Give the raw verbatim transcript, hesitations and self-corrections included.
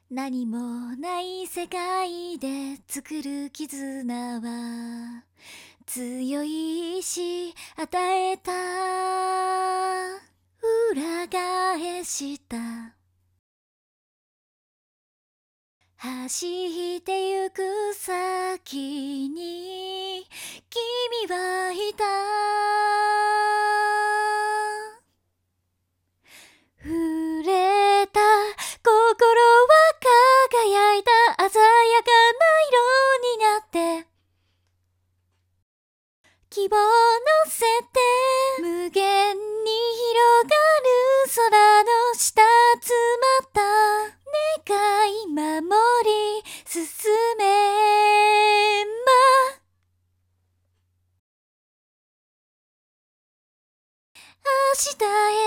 何もない世界で作る絆は強い意志与えた。裏返した走ってゆく先に君はいた。触れた心は輝いた鮮やかな色になって希望乗せて無限に広がる空の下詰まった願い守り進めば明日へ